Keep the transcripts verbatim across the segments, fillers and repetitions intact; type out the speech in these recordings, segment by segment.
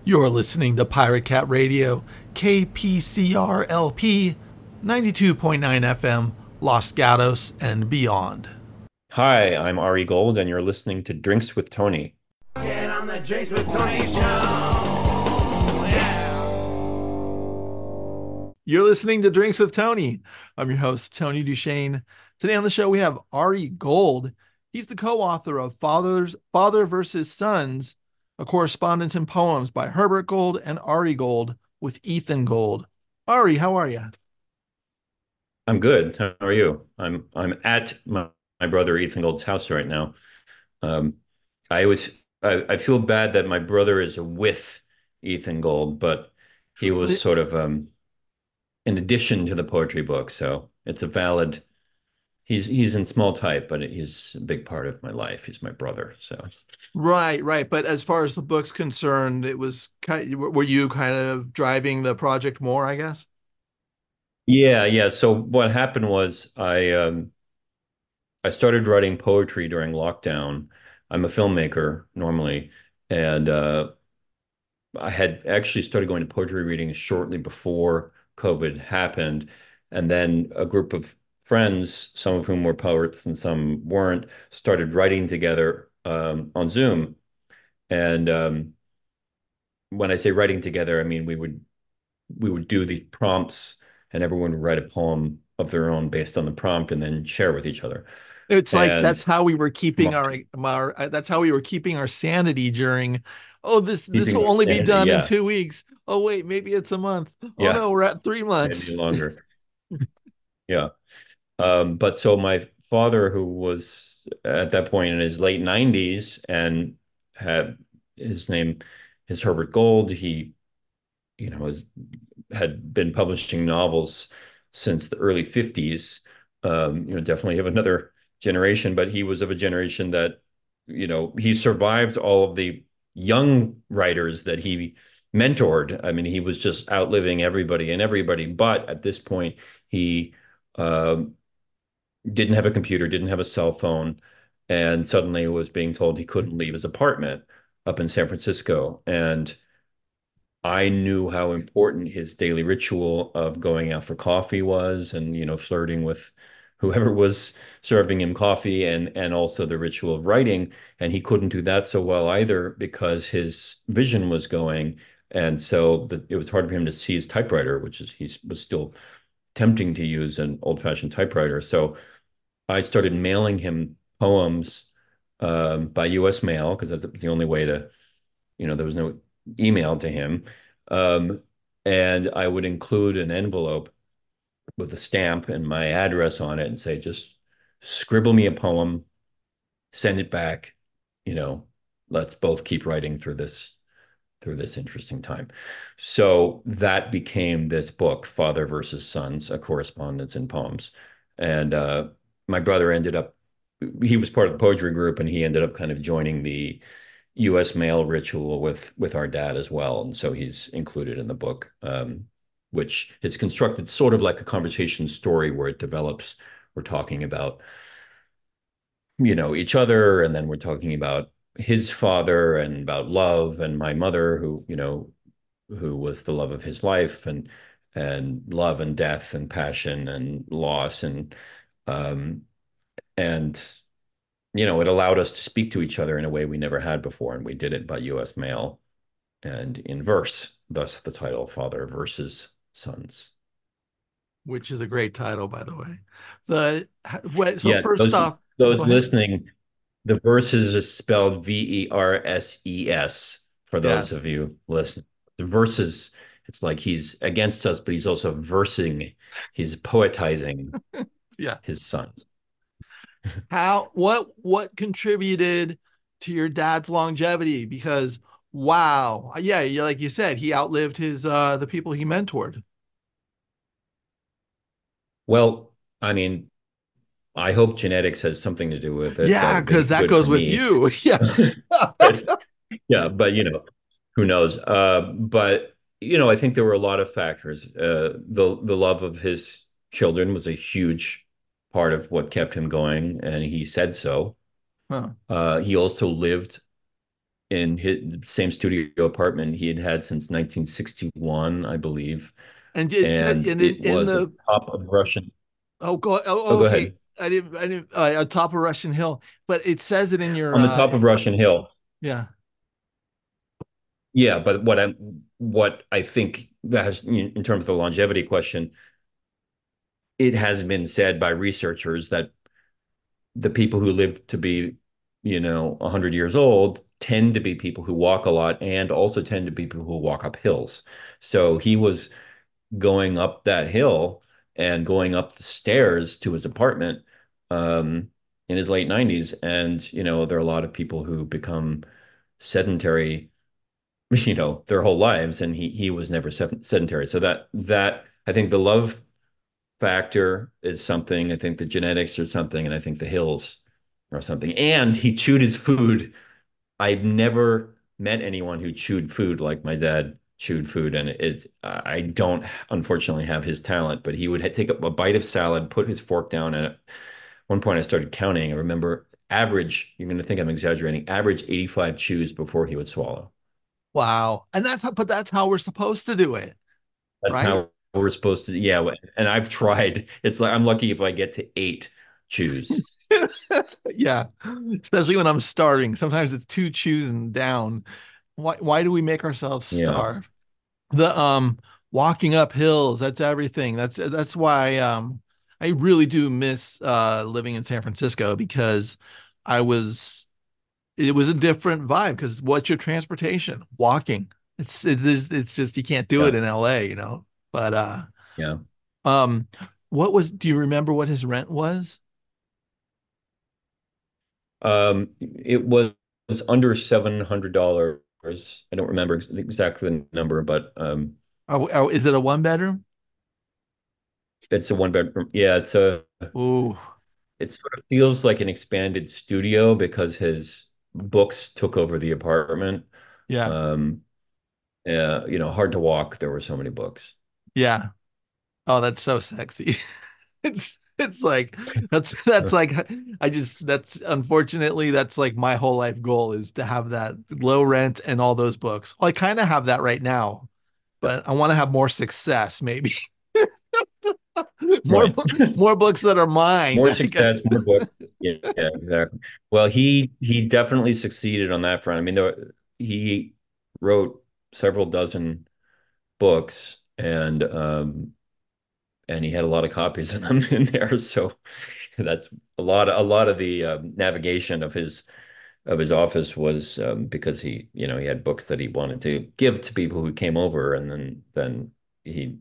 You're listening to Pirate Cat Radio, K P C R L P, ninety-two point nine F M, Los Gatos and beyond. Hi, I'm Ari Gold, and you're listening to Drinks with Tony. Get on the Drinks with Tony show. Yeah. You're listening to Drinks with Tony. I'm your host, Tony Duchesne. Today on the show, we have Ari Gold. He's the co-author of Father's Father versus Sons, a correspondence and poems by Herbert Gold and Ari Gold with Ethan Gold. Ari, how are you? I'm good. How are you? I'm I'm at my, my brother Ethan Gold's house right now. Um, I always I, I feel bad that my brother is with Ethan Gold, but he was sort of um in addition to the poetry book, so it's a valid. He's he's in small type, but he's a big part of my life. He's my brother, so. Right, right. But as far as the book's concerned, it was kind were you kind of driving the project more, I guess? Yeah, yeah. So what happened was I um I started writing poetry during lockdown. I'm a filmmaker normally, and uh, I had actually started going to poetry readings shortly before COVID happened. And then a group of friends, some of whom were poets and some weren't, started writing together um, on Zoom. And um, when I say writing together, I mean we would we would do these prompts, and everyone would write a poem of their own based on the prompt, and then share with each other. It's like that's And how we were keeping my, our, our uh, that's how we were keeping our sanity during, oh, this this keeping will my only be sanity, done in yeah, two weeks. Oh wait, maybe it's a month. Oh yeah, no, we're at three maybe months. longer. Yeah. Um, but so my father, who was at that point in his late nineties and had his name is Herbert Gold, he, you know, was, had been publishing novels since the early fifties. Um, you know, definitely of another generation, but he was of a generation that, you know, he survived all of the young writers that he mentored. I mean, he was just outliving everybody and everybody. But at this point, he um, didn't have a computer, didn't have a cell phone, and suddenly was being told he couldn't leave his apartment up in San Francisco. And I knew how important his daily ritual of going out for coffee was, and you know, flirting with whoever was serving him coffee, and and also the ritual of writing. And he couldn't do that so well either because his vision was going. And so the, it was hard for him to see his typewriter, which is he was still tempting to use an old-fashioned typewriter. So I started mailing him poems um, by U S mail because that's the only way to, you know, there was no email to him. Um, and I would include an envelope with a stamp and my address on it and say, just scribble me a poem, send it back, you know, let's both keep writing through this through this interesting time. So that became this book, Father versus Sons, a correspondence in poems. And uh, my brother ended up, he was part of the poetry group, and he ended up kind of joining the U S mail ritual with with our dad as well. And so he's included in the book, um, which is constructed sort of like a conversation story where it develops. We're talking about, you know, each other, and then we're talking about his father and about love, and my mother, who, you know, who was the love of his life, and and love and death and passion and loss, and um and you know, it allowed us to speak to each other in a way we never had before, and we did it by U S mail and in verse, thus the title Father versus Sons. Which is a great title, by the way. The what, so Yeah, first those off, those go ahead. listening, the verses is spelled V E R S E S for those Yes. of you listening. The verses, it's like he's against us, but he's also versing, he's poetizing Yeah. his sons. How what what contributed to your dad's longevity? Because wow, yeah, yeah, like you said, he outlived his uh the people he mentored. Well, I mean, I hope genetics has something to do with it. That Yeah, would be because that good for goes with me. you. Yeah. But yeah, but you know, who knows? Uh, but you know, I think there were a lot of factors. Uh, the the love of his children was a huge part of what kept him going, and he said so. Huh. Uh, he also lived in his same studio apartment he had had since nineteen sixty-one, I believe, And it said and in in, it in was at the the top of Russian. oh go oh Oh, oh, go okay. ahead. I didn't I didn't uh, on top of Russian Hill, but it says it in your On the uh top of Russian Hill. yeah. Yeah, but what I'm what I think that has in terms of the longevity question, it has been said by researchers that the people who live to be, you know, one hundred years old tend to be people who walk a lot and also tend to be people who walk up hills. So he was going up that hill and going up the stairs to his apartment um, in his late nineties. And, you know, there are a lot of people who become sedentary, you know, their whole lives, and he he was never sedentary. So that that I think the love factor is something. I think the genetics are something, and I think the hills are something. And he chewed his food. I've never met anyone who chewed food like my dad chewed food, and it. I don't unfortunately have his talent, but he would take a bite of salad, put his fork down, and at one point I started counting. I remember average. You're going to think I'm exaggerating. Average eighty-five chews before he would swallow. Wow. And that's how, but that's how we're supposed to do it, That's right? how we're supposed to. Yeah, and I've tried. It's like I'm lucky if I get to eight chews. Yeah. Especially when I'm starving. Sometimes it's two choosing down. Why why do we make ourselves Yeah. starve? The um walking up hills, that's everything. That's that's why um I really do miss uh living in San Francisco because I was it was a different vibe because what's your transportation? Walking. It's it's it's just you can't do it Yeah. in L A, you know. But uh Yeah. um what was do you remember what his rent was? Um, it was, was under seven hundred dollars. I don't remember ex exactly the number, but um, Or, or is it a one bedroom? it's a one bedroom. Yeah, it's a. Ooh, It sort of feels like an expanded studio because his books took over the apartment. yeah, Um, yeah, you know, hard to walk. There were so many books. yeah. Oh, that's so sexy. It's it's like that's that's like I just that's unfortunately that's like my whole life goal is to have that low rent and all those books. Well, I kind of have that right now, but I want to have more success, maybe more Right. bo- more books that are mine, More I success, guess. more books. Yeah, yeah, exactly. Well, he he definitely succeeded on that front. I mean, there, he wrote several dozen books, and um, and he had a lot of copies of them in there. So that's a lot of a lot of the um, navigation of his of his office was um, because he, you know, he had books that he wanted to give to people who came over, and then then he,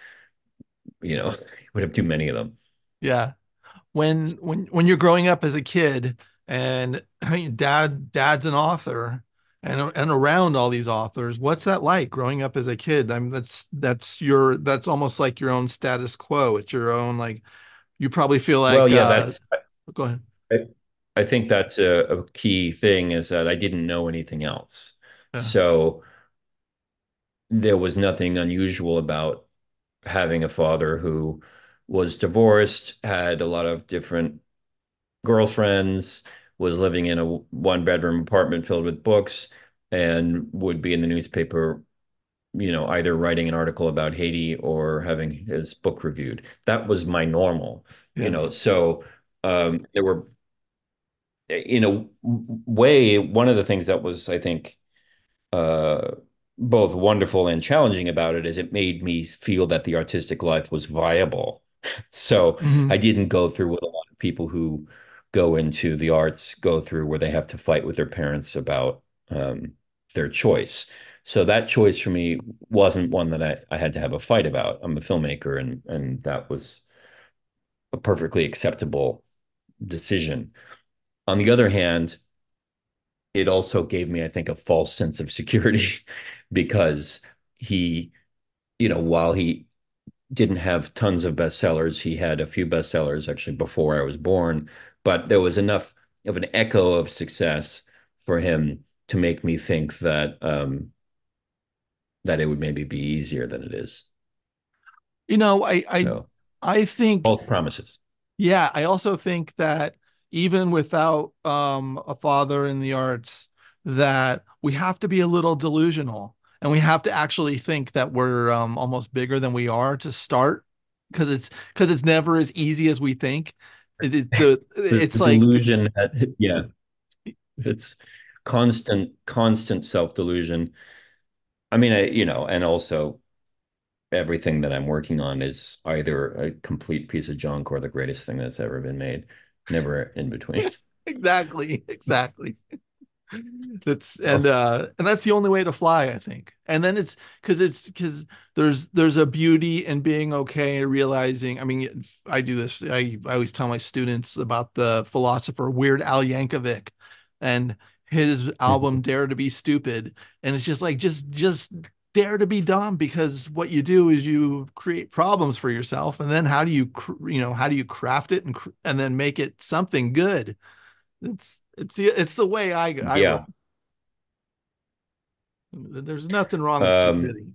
you know, he would have too many of them. Yeah. When when when you're growing up as a kid and hey, dad dad's an author and and around all these authors, what's that like growing up as a kid? I mean, that's that's your that's almost like your own status quo. It's your own like you probably feel Well, like yeah, uh that's go ahead. I, I think that's a, a key thing is that I didn't know anything else. Yeah. So there was nothing unusual about having a father who was divorced, had a lot of different girlfriends, was living in a one bedroom apartment filled with books, and would be in the newspaper, you know, either writing an article about Haiti or having his book reviewed. That was my normal, you Yeah. know. So um, there were, in a way, one of the things that was, I think, uh, both wonderful and challenging about it is it made me feel that the artistic life was viable. So I Hmm. didn't go through what a lot of people who go into the arts go through, where they have to fight with their parents about um, their choice. So that choice for me wasn't one that I, I had to have a fight about. I'm a filmmaker, and and that was a perfectly acceptable decision. On the other hand, it also gave me, I think, a false sense of security because he, you know, while he didn't have tons of bestsellers, he had a few bestsellers actually before I was born, but there was enough of an echo of success for him to make me think that um, that it would maybe be easier than it is. You know, I I So I think false promises. yeah, I also think that even without um a father in the arts, that we have to be a little delusional and we have to actually think that we're um, almost bigger than we are to start because it's because it's never as easy as we think. It, it the The it's like delusion, yeah, it's constant, constant self-delusion. I mean, I, you know, and also everything that I'm working on is either a complete piece of junk or the greatest thing that's ever been made. Never in between. exactly, exactly. That's and Oh, uh and that's the only way to fly, I think. And then it's because it's because there's there's a beauty in being okay and realizing. I mean, I do this. I I always tell my students about the philosopher Weird Al Yankovic and his album Dare to Be Stupid. And it's just like just just dare to be dumb because what you do is you create problems for yourself. And then how do you you know how do you craft it and and then make it something good? It's it's the it's the way I I yeah. roll. There's nothing wrong with Um, stupidity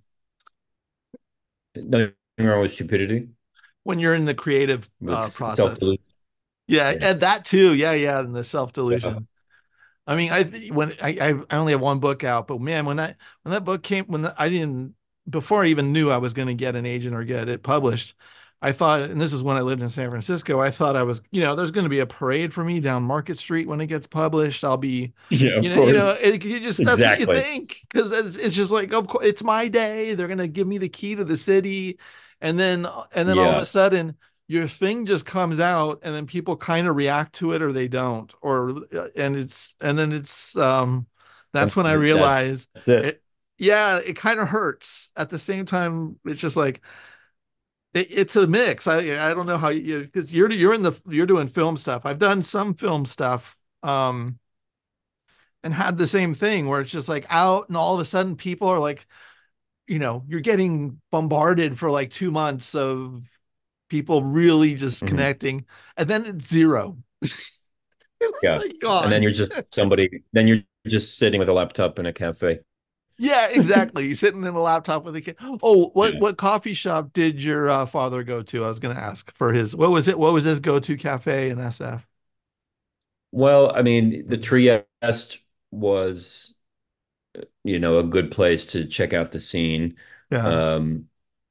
nothing wrong with stupidity, when you're in the creative with uh, process. self-delusion. Yeah, Yeah. and that too. Yeah, yeah, and the self Yeah. delusion. I mean, I when I I only have one book out, but man, when I when that book came, when the, I didn't before I even knew I was going to get an agent or get it published, I thought, and this is when I lived in San Francisco, I thought I was, you know, there's going to be a parade for me down Market Street when it gets published. I'll be, Yeah, you of know, you know, course. it, you just that's what you Exactly. think because it's, it's just like, of course, it's my day. They're going to give me the key to the city, and then and then all of a Yeah. sudden your thing just comes out and then people kind of react to it or they don't or and it's and then it's um that's And when I that, realize that's it. it yeah it kind of hurts at the same time it's just like it, it's a mix. I I don't know how you because you're you're in the you're doing film stuff. I've done some film stuff um and had the same thing where it's just like out and all of a sudden people are like you know you're getting bombarded for like two months of people really just Mhm. connecting, and then it's zero. It was Yeah. like And then gone. you're just somebody, then you're just sitting with a laptop in a cafe. Yeah, exactly. You're sitting in a laptop with a kid. Oh, what Yeah. what coffee shop did your uh, father go to? I was going to ask for his. What was it? What was his go-to cafe in S F? Well, I mean, the Trieste was, you know, a good place to check out the scene. Yeah. Um,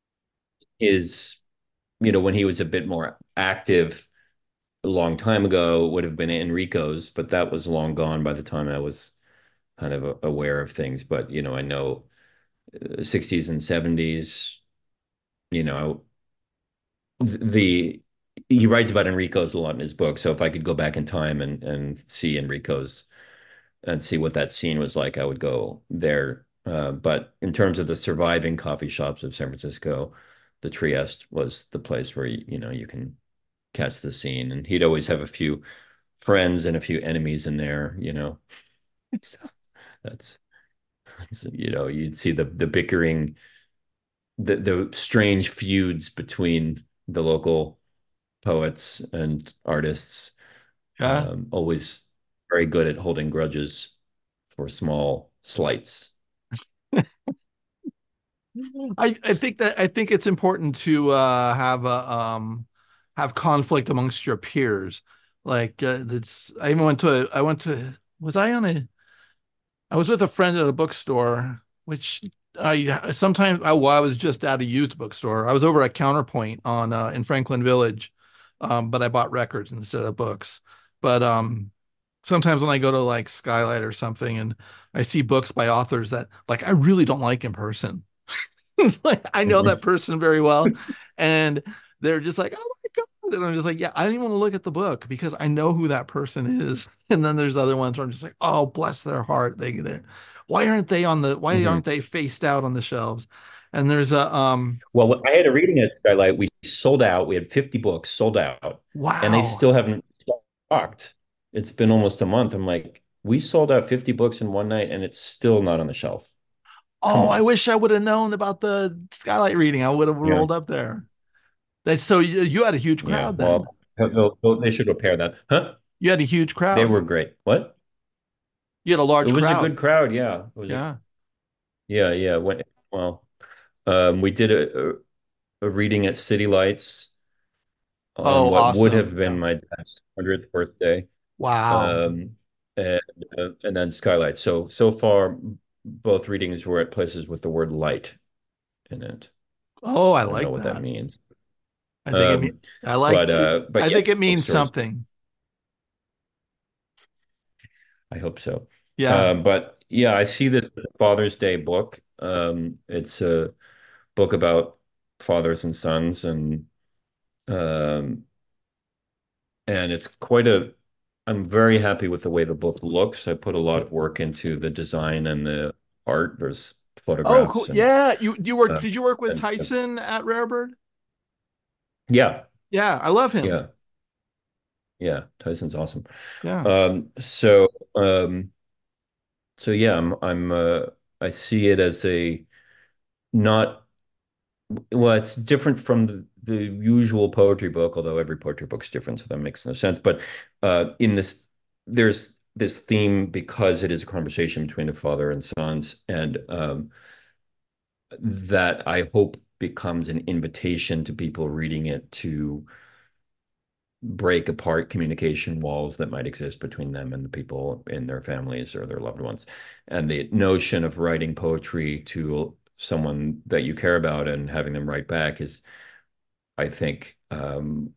is, you know, when he was a bit more active a long time ago, would have been Enrico's, but that was long gone by the time I was kind of aware of things. But, you know, I know uh, sixties and seventies, you know, the he writes about Enrico's a lot in his book. So if I could go back in time and and see Enrico's and see what that scene was like, I would go there. Uh, but in terms of the surviving coffee shops of San Francisco, the Trieste was the place where you, you know you can catch the scene. And he'd always have a few friends and a few enemies in there, you know. So that's, that's you know, you'd see the the bickering, the the strange feuds between the local poets and artists. Yeah. Um, always very good at holding grudges for small slights. I, I think that I think it's important to uh, have a um, have conflict amongst your peers. Like uh, it's I even went to a, I went to was I on a I was with a friend at a bookstore, which I sometimes I, well, I was just at a used bookstore. I was over at Counterpoint on uh, in Franklin Village, um, but I bought records instead of books. But um, sometimes when I go to like Skylight or something, and I see books by authors that like I really don't like in person. It's like I know that Mhm. person very well, and they're just like, oh my God. And I'm just like, yeah, I don't even want to look at the book because I know who that person is. And then there's other ones where I'm just like, oh, bless their heart. They they why aren't they on the why Mhm. aren't they faced out on the shelves? And there's a um Well, I had a reading at Skylight. We sold out. We had fifty books sold out, and they wow. still haven't stocked. It's been almost a month. I'm like, we sold out fifty books in one night, and it's still not on the shelf. Come Oh, I on. wish I would have known about the Skylight reading. I would have Yeah. rolled up there. That's so you, you had a huge Yeah. crowd then. Well, they'll- they'll- they should repair that. Huh? You had a huge They crowd. were great. What? You had a It large was a crowd. good crowd. Yeah. It was a, Yeah. yeah, yeah. When, well, um, we did a, a, a reading at City Lights on Oh, what would awesome. have Yeah. been my dad's hundredth birthday. Wow. Um, and uh, and then Skylight. So so far, both readings were at places with the word light in it. Oh, I I don't know like what that that. means. I think it mean Um, I like but uh, but I yeah, think it means bookstores. something. I hope so. Yeah. Uh, but yeah, I see this Father's Day book. Um, it's a book about fathers and sons, and um, and it's quite a. I'm very happy with the way the book looks. I put a lot of work into the design and the art. There's Oh, cool. photographs and Yeah. You you work uh, did you work with and Tyson at Rarebird? yeah, Yeah, I love him. yeah, yeah. Tyson's awesome. Yeah. Um, so um, so yeah, I'm I'm uh, I see it as a not well, it's different from the, the usual poetry book, although every poetry book's different, so that makes no sense. But uh, in this, there's this theme because it is a conversation between a father and sons, and um, that I hope becomes an invitation to people reading it to break apart communication walls that might exist between them and the people in their families or their loved ones. And the notion of writing poetry to someone that you care about and having them write back is, I think, um,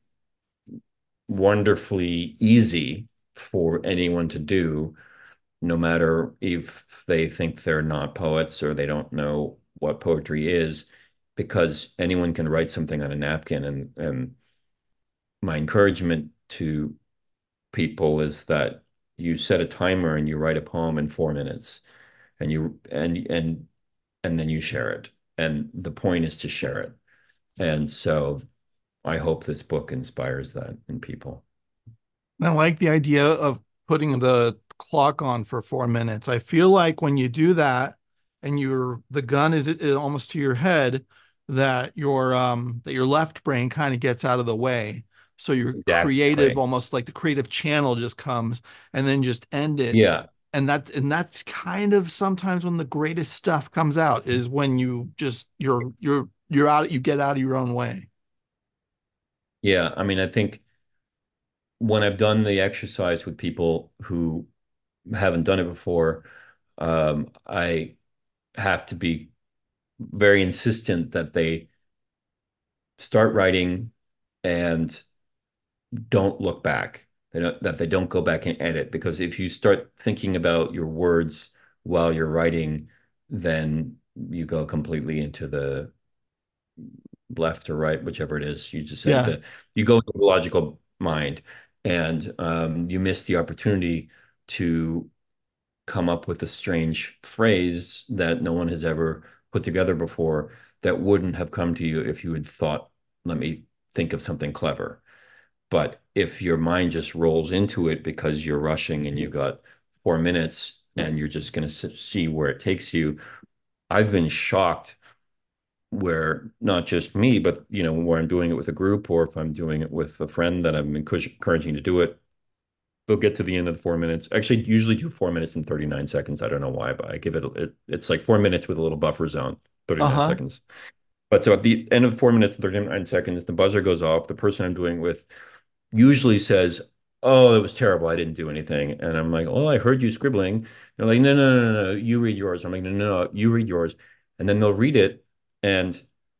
wonderfully easy for anyone to do, no matter if they think they're not poets or they don't know what poetry is, because anyone can write something on a napkin. And, and my encouragement to people is that you set a timer and you write a poem in four minutes and you and and and then you share it. And the point is to share it. And so I hope this book inspires that in people. I like the idea of putting the clock on for four minutes. I feel like when you do that and you're the gun is, is almost to your head, that your um that your left brain kind of gets out of the way. So your creative, Exactly. almost like the creative channel just comes and then just end it. Yeah. And that and that's kind of sometimes when the greatest stuff comes out is when you just you're you're you're out you get out of your own way. Yeah. I mean, I think when I've done the exercise with people who haven't done it before, um, I have to be very insistent that they start writing and don't look back. They don't, that they don't go back and edit, because if you start thinking about your words while you're writing, then you go completely into the left or right, whichever it is you just said. Yeah. The you go into the logical mind, and um, you miss the opportunity to come up with a strange phrase that no one has ever put together before, that wouldn't have come to you if you had thought, let me think of something clever. But if your mind just rolls into it because you're rushing and you've got four minutes and you're just going to see where it takes you, I've been shocked where not just me, but you know, where I'm doing it with a group, or if I'm doing it with a friend that I'm encouraging to do it, they'll get to the end of the four minutes. Actually, usually do four minutes and thirty-nine seconds. I don't know why, but I give it, it it's like four minutes with a little buffer zone, thirty-nine Uh-huh. seconds. But so at the end of four minutes and thirty-nine seconds, the buzzer goes off. The person I'm doing with usually says, "Oh, it was terrible. I didn't do anything." And I'm like, "Oh, I heard you scribbling." They're like, "No, no, no, no, no. You read yours." I'm like, "No, no, no. You read yours." And then they'll read it. And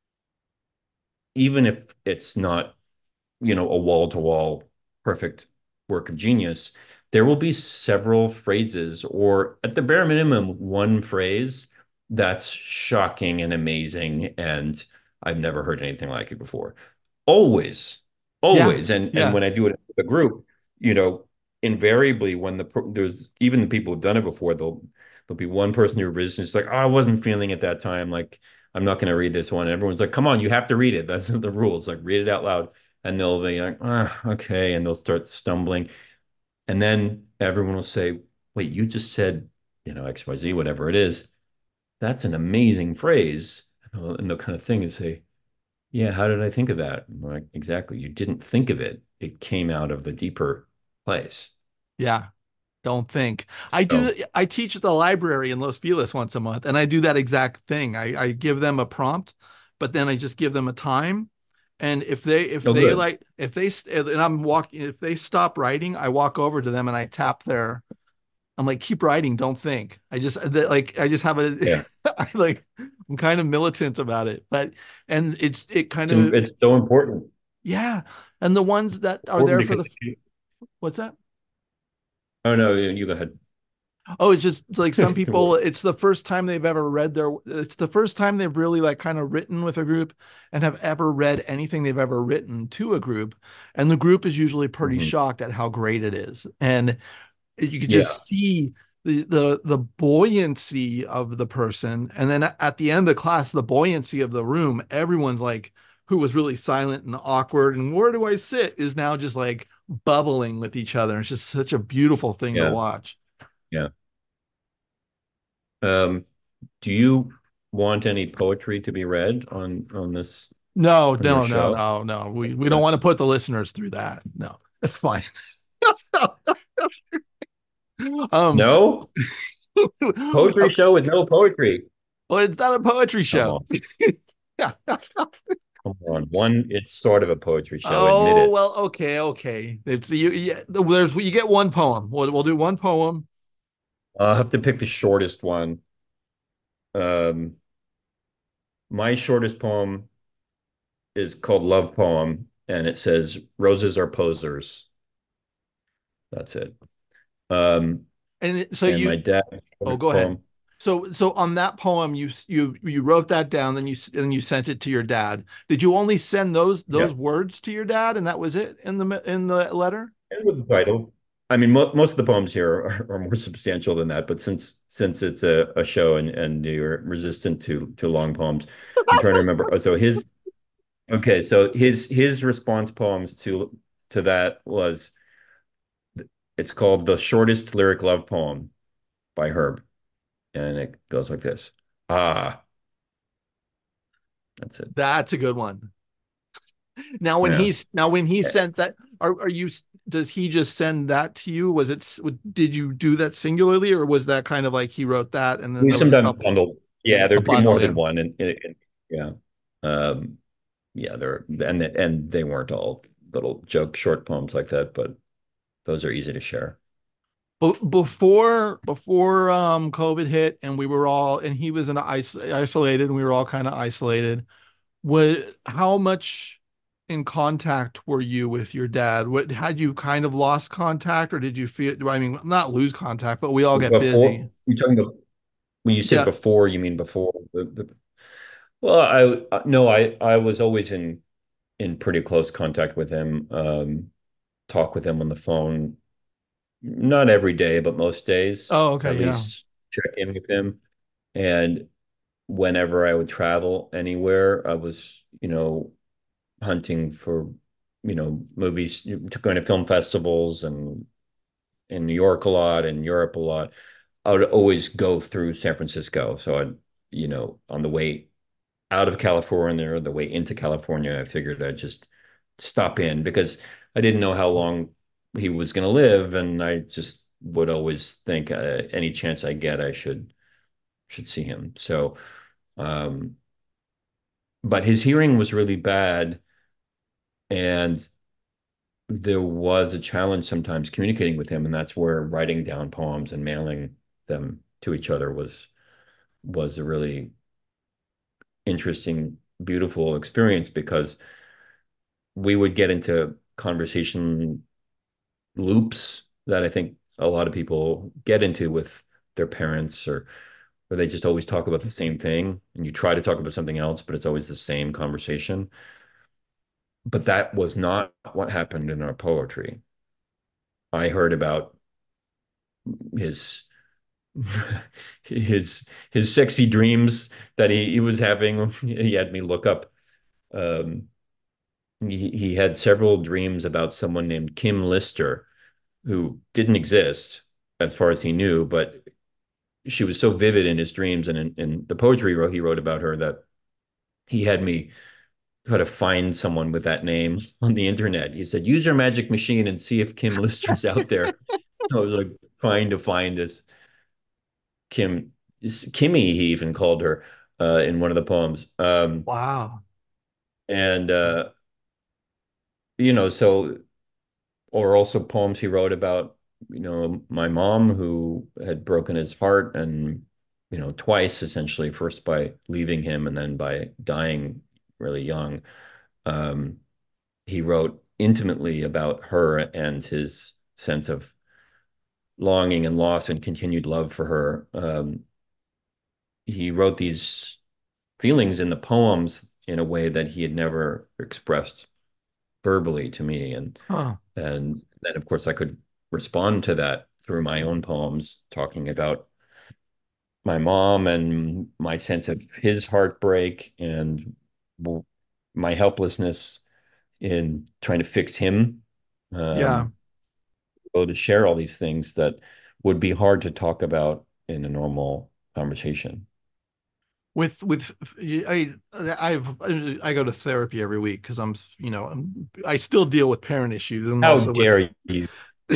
even if it's not, you know, a wall-to-wall perfect work of genius, there will be several phrases, or at the bare minimum, one phrase that's shocking and amazing, and I've never heard anything like it before. Always, Yeah. always. And and Yeah. when I do it with a group, you know, invariably when the there's even the people who've done it before, they'll there'll be one person who revisits, like, oh, I wasn't feeling it that time. Like, I'm not going to read this one. And everyone's like, come on, you have to read it. That's the rules. Like, read it out loud. And they'll be like, ah, okay. And they'll start stumbling. And then everyone will say, wait, you just said, you know, X Y Z, whatever it is. That's an amazing phrase. And they'll kind of think and say, yeah, how did I think of that? I'm like, exactly. You didn't think of it. It came out of the deeper place. Yeah. Don't think. I do. So, I teach at the library in Los Feliz once a month, and I do that exact thing. I, I give them a prompt, but then I just give them a time. And if they, if oh, they good. like, if they, and I'm walking, if they stop writing, I walk over to them and I tap their, I'm like, keep writing, don't think. I just that, like I just have a Yeah. I like I'm kind of militant about it, but and it's it kind It's, of it's so important. yeah. And the ones that are Important there for because the what's that? oh no, you you go ahead. Oh, it's just it's like some people, it's the first time they've ever read their, it's the first time they've really like kind of written with a group and have ever read anything they've ever written to a group. And the group is usually pretty Mhm. shocked at how great it is. And you could Yeah, just see the the the buoyancy of the person. And then at the end of class, the buoyancy of the room, everyone's like, who was really silent and awkward and where do I sit is now just like bubbling with each other. It's just such a beautiful thing to yeah, watch. yeah. Um, do you want any poetry to be read on on this No, on your no, no, show? no, no. We we don't Yeah. want to put the listeners through that. No, that's fine. um, No poetry show with no poetry. well, it's not a poetry Come show. on, come on. One, it's sort of a poetry show. Admit Oh it. well, okay, okay. It's you. Yeah, there's you get one poem. We'll we'll do one poem. I'll have to pick the shortest one. Um, my shortest poem is called Love Poem, and it says, "Roses are posers." That's it. Um, And so and you. my dad's Oh, shortest go ahead. poem. So so on that poem, you you you wrote that down, then you and you sent it to your dad. Did you only send those Yeah, those words to your dad, and that was it in the in the letter? and with the title. I mean, mo most of the poems here are, are more substantial than that, but since since it's a, a show and and you're resistant to to long poems, I'm trying to remember. Oh, so his okay, so his his response poems to to that was it's called The Shortest Lyric Love Poem by Herb, and it goes like this. Ah, that's it. That's a good one. Now, when Yeah. he's now when he sent that, are are you? Does he just send that to you? Was it? Did you do that singularly, or was that kind of like he wrote that and then We there was a sometimes couple, bundle. Yeah, a there'd be more bundle? Yeah. than one, and, and, and yeah, um, yeah, there and and they weren't all little joke short poems like that, but those are easy to share. But before before um COVID hit and we were all and he was in is isolated and we were all kind of isolated. What? How much in contact were you with your dad? What had you kind of lost contact, or did you feel? I mean, not lose contact, but we all get busy. Before you're talking about when you say Yeah. before, you mean before the, the well, I no, I I was always in in pretty close contact with him. Um, talk with him on the phone, not every day, but most days, Oh, okay. at Yeah. least check in with him. And whenever I would travel anywhere, I was, you know, hunting for, you know, movies, going to film festivals and in New York a lot and Europe a lot. I would always go through San Francisco. So I'd, you know, on the way out of California or the way into California, I figured I'd just stop in because I didn't know how long he was going to live, and I just would always think uh, any chance I get, I should should see him. So, um, but his hearing was really bad, and there was a challenge sometimes communicating with him, and that's where writing down poems and mailing them to each other was was a really interesting, beautiful experience because we would get into conversation loops that I think a lot of people get into with their parents or where they just always talk about the same thing and you try to talk about something else, but it's always the same conversation. But that was not what happened in our poetry. I heard about his his his sexy dreams that he, he was having. He had me look up. Um, he, he had several dreams about someone named Kim Lister, who didn't exist as far as he knew, but she was so vivid in his dreams and in, in the poetry he wrote about her that he had me try to find someone with that name on the internet. He said, use your magic machine and see if Kim Lister's out there. I was like trying to find this Kim, Kimmy, he even called her uh, in one of the poems. Um, Wow. and, uh, you know, so, or also poems he wrote about. you know, my mom who had broken his heart and, you know, twice essentially, first by leaving him and then by dying really young. Um, he wrote intimately about her and his sense of longing and loss and continued love for her. Um, he wrote these feelings in the poems in a way that he had never expressed verbally to me. And Huh. and then of course I could respond to that through my own poems, talking about my mom and my sense of his heartbreak and my helplessness in trying to fix him. Yeah. Um, so to share all these things that would be hard to talk about in a normal conversation. With with I I've I go to therapy every week because I'm you know I'm, I still deal with parent issues and How also with dare you?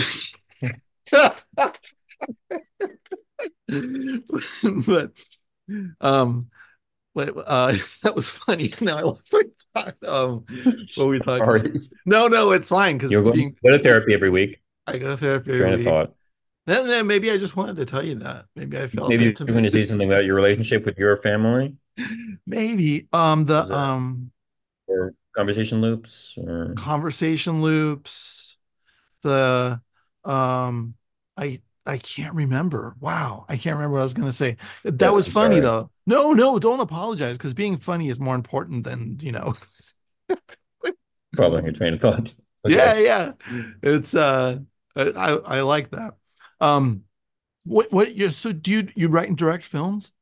but um but uh that was funny. Now I lost my thought. Um what were we talking about? Sorry. No, no, it's fine because You're going to being go to therapy every week. I go to therapy every Train of week. thought. Then then maybe I just wanted to tell you that. Maybe I felt Maybe you're going intimate. to say something about your relationship with your family. Maybe um the Is that um or conversation loops or conversation loops, the um I I can't remember. Wow, I can't remember what I was gonna say. That yeah, was all funny right. though. No, no, don't apologize because being funny is more important than, you know. Following your train of thought. Yeah, Okay. yeah. It's uh I I I like that. Um what what you so do you you write and direct films?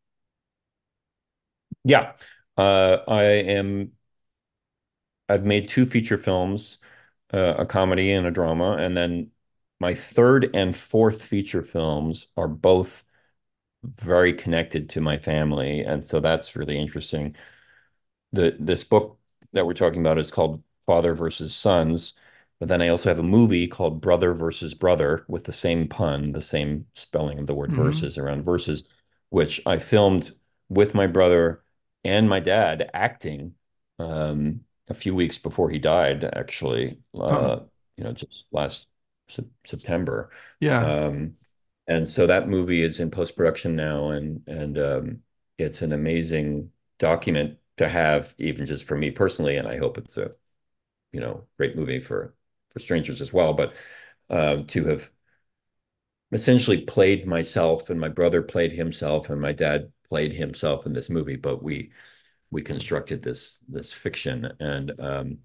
Yeah. Uh, I am I've made two feature films, uh, a comedy and a drama, and then my third and fourth feature films are both very connected to my family, and so that's really interesting. The this book that we're talking about is called Father versus Sons, but then I also have a movie called Brother versus Brother with the same pun, the same spelling of the word Hmm. versus around versus, which I filmed with my brother and my dad acting um, a few weeks before he died, actually, Huh. uh, you know, just last se September. Yeah. Um, and so that movie is in post-production now, and and um, it's an amazing document to have, even just for me personally. And I hope it's a, you know, great movie for for strangers as well. But uh, to have essentially played myself, and my brother played himself, and my dad played himself in this movie, but we we constructed this this fiction, and um,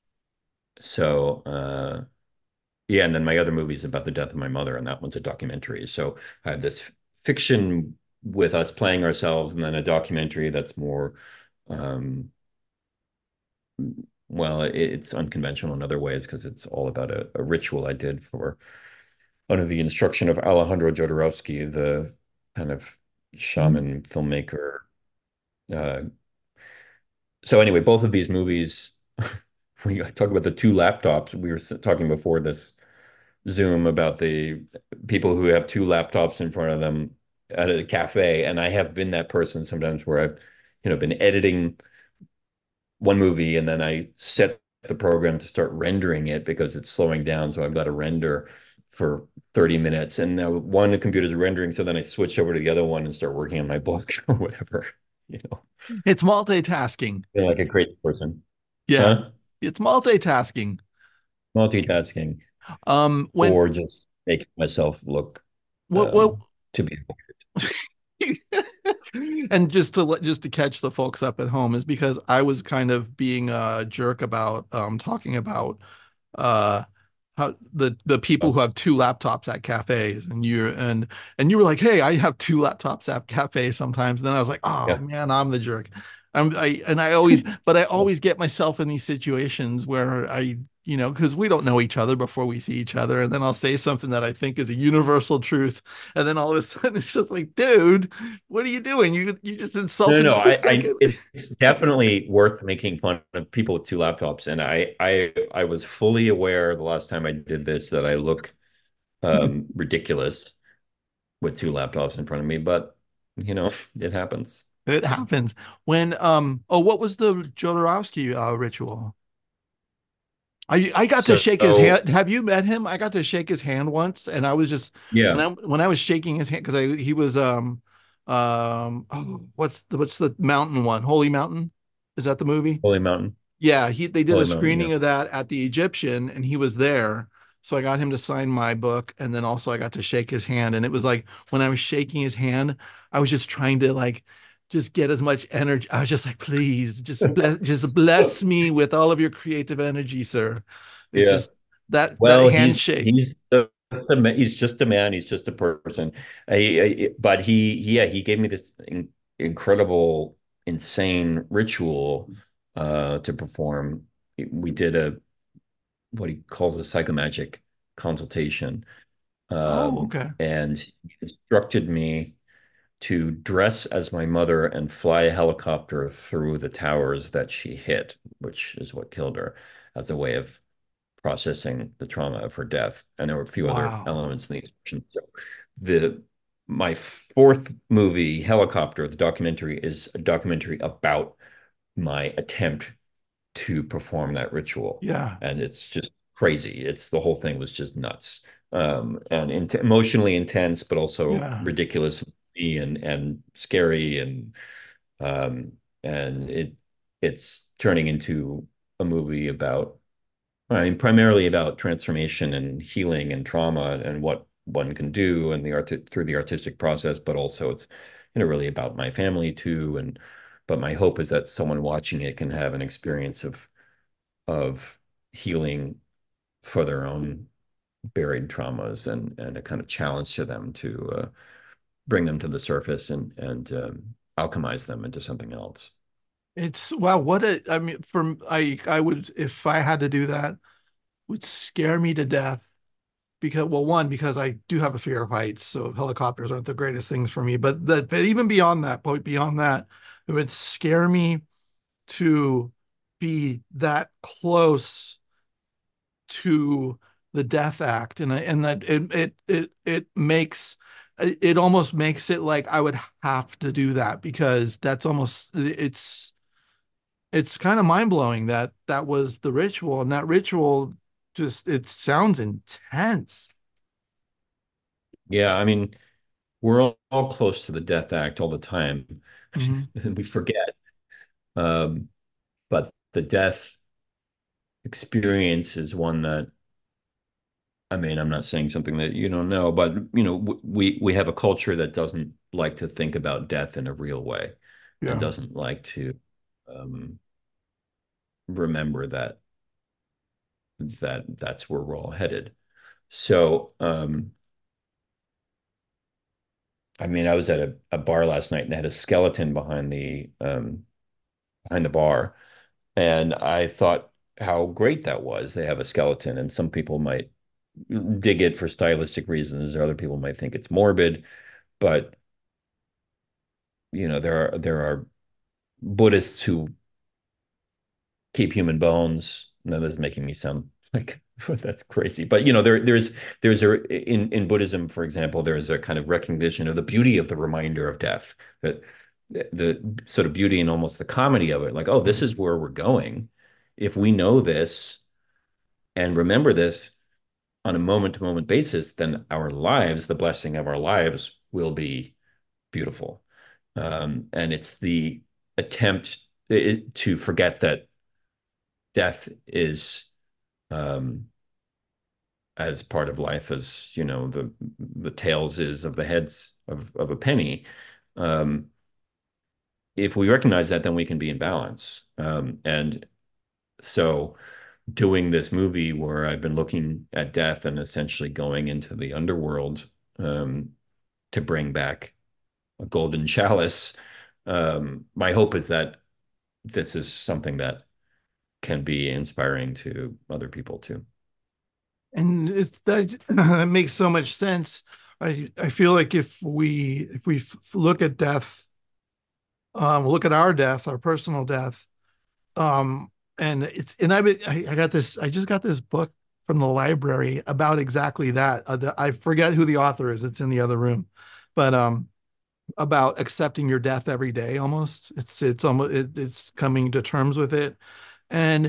so uh, yeah. And then my other movie is about the death of my mother, and that one's a documentary. So I have this fiction with us playing ourselves, and then a documentary that's more um, well, it, it's unconventional in other ways because it's all about a, a ritual I did for under the instruction of Alejandro Jodorowsky, the kind of shaman filmmaker. Uh, so anyway, both of these movies, we talk about the two laptops. We were talking before this Zoom about the people who have two laptops in front of them at a cafe, and I have been that person sometimes where I've, you know, been editing one movie and then I set the program to start rendering it because it's slowing down. So I've got to render for thirty minutes. And now one computer's rendering. So then I switch over to the other one and start working on my book or whatever, you know, It's multitasking. feel like a crazy person. Yeah. Huh? It's multitasking. Multitasking Um when or just making myself look what what um, to be. and just to let just to catch the folks up at home is because I was kind of being a jerk about um talking about uh how the the people who have two laptops at cafes and you and and you were like, hey, I have two laptops at cafes sometimes. And then I was like, oh Yeah. man, I'm the jerk. I'm I and I always but I always get myself in these situations where I you know because we don't know each other before we see each other, and then I'll say something that I think is a universal truth, and then all of a sudden it's just like, dude, what are you doing? You you just No, no, insulted no. me a I, I, second. it's definitely worth making fun of people with two laptops. And I, I, I was fully aware the last time I did this that I look um, ridiculous with two laptops in front of me, but you know, it happens. It happens when um oh what was the Jodorowsky uh, ritual? I I got to So, shake his hand. Have you met him? I got to shake his hand once, and I was just when yeah, I when I was shaking his hand because I he was um um oh, what's the what's the mountain one? Holy Mountain? Is that the movie? Holy Mountain, Yeah, he they did a Holy Mountain, yeah. screening of that at the Egyptian, and he was there. So I got him to sign my book, and then also I got to shake his hand. And it was like when I was shaking his hand, I was just trying to like just get as much energy. I was just like, please, just bless, just bless me with all of your creative energy, sir. It Yeah. just that that Well, he's handshake. he's the, the he's just a man. He's just a person. I, I, but he, yeah, he gave me this in, incredible, insane ritual uh, to perform. We did a what he calls a psychomagic consultation, Oh, um, okay. and he instructed me to dress as my mother and fly a helicopter through the towers that she hit, which is what killed her, as a way of processing the trauma of her death. And there were a few other Wow. elements in the expression. So the my fourth movie, Helicopter, the documentary, is a documentary about my attempt to perform that ritual. Yeah. And it's just crazy. It's the whole thing was just nuts. Um, and in emotionally intense, but also Yeah. ridiculous and and scary and um and it it's turning into a movie about I mean, primarily about transformation and healing and trauma and what one can do and the art through the artistic process, but also it's, you know, really about my family too. And but my hope is that someone watching it can have an experience of of healing for their own buried traumas and and a kind of challenge to them to uh, bring them to the surface and and um, alchemize them into something else. It's wow, what a I mean, for I I would if I had to do that, would scare me to death because well one because I do have a fear of heights, so helicopters aren't the greatest things for me, but that but even beyond that, but beyond that, it would scare me to be that close to the death act, and I, and that it it it it makes it almost makes it like I would have to do that because that's almost it's it's kind of mind-blowing that that was the ritual, and that ritual just it sounds intense. Yeah, I mean, we're all, all close to the death act all the time, Mhm. and we forget. Um, but the death experience is one that, I mean, I'm not saying something that you don't know, but you know, we we have a culture that doesn't like to think about death in a real way and Yeah. doesn't like to um, remember that that that's where we're all headed. So, um, I mean, I was at a, a bar last night and they had a skeleton behind the um, behind the bar, and I thought how great that was. They have a skeleton, and some people might dig it for stylistic reasons, or other people might think it's morbid. But you know, there are there are Buddhists who keep human bones. Now this is making me sound like that's crazy, but you know, there there's there's a in in Buddhism, for example, there's a kind of recognition of the beauty of the reminder of death, that the, the sort of beauty and almost the comedy of it, like, oh, this is where we're going. If we know this and remember this on a moment to moment basis, then our lives, the blessing of our lives, will be beautiful. Um, and it's the attempt it, to forget that death is um, as part of life as you know the the tails is of the heads of of a penny. Um, if we recognize that, then we can be in balance. Um, and so, doing this movie where I've been looking at death and essentially going into the underworld um, to bring back a golden chalice. Um, my hope is that this is something that can be inspiring to other people too. And it's that that makes so much sense. I I feel like if we if we f- look at death, um, look at our death, our personal death, um, and it's and I I, I got this I just got this book from the library about exactly that. Uh, the, I forget who the author is. It's in the other room, but um, about accepting your death every day. Almost, it's it's almost it, it's coming to terms with it, and